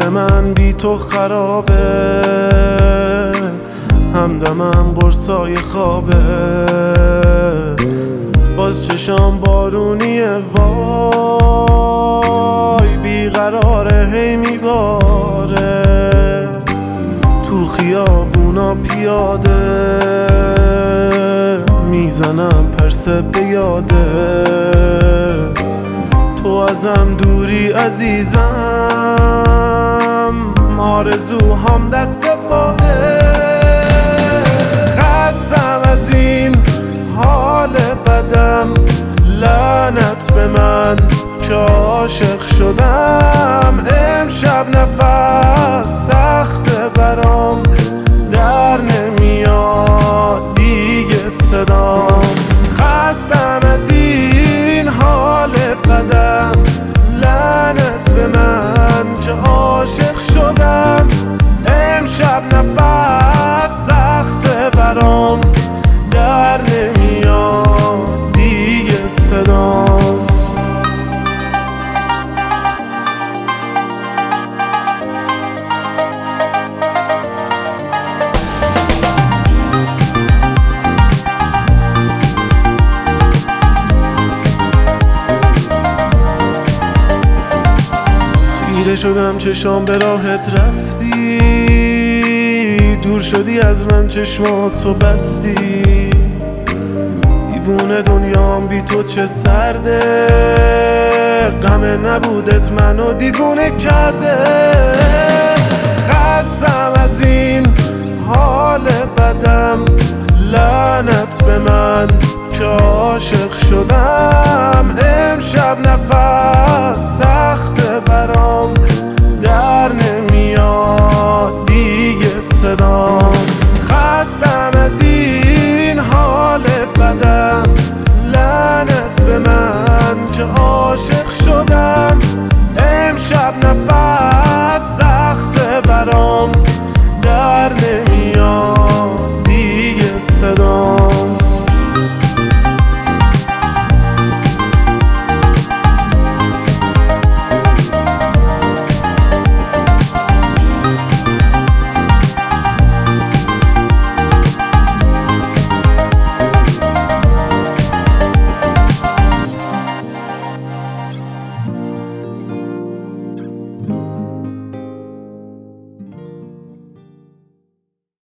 من بی تو خرابه، همدمم قرصای خوابه. باز چشام بارونیه وای، بیقراره هی میباره. تو خیابونا پیاده میزنم پرسه به یادت. تو ازم دوری عزیزم، آرزوهام دست پاهه. خستم از این حال بدم، لعنت به من که عاشق شدم. امشب نفس سخت برام، در نمیاد دیگه صدام. خستم از این حال بدم، لعنت به من که عاشق شدم. امشب نفس سخت برام، در نمیاد دیگه صدام. خیره شدم چشام به راحت رفتی، دور شدی از من چشماتو بستی. دیوونه دنیام بی تو چه سرده، غم نبودت منو دیوونه کرده. خستم از این حال بدم، لعنت به من که عاشق شدم. امشب نفس سخت برام، در نمیاد دیگه صدام. خستم از این حال بدم، لعنت به من که عاشق شدم. امشب نفس سخت برام،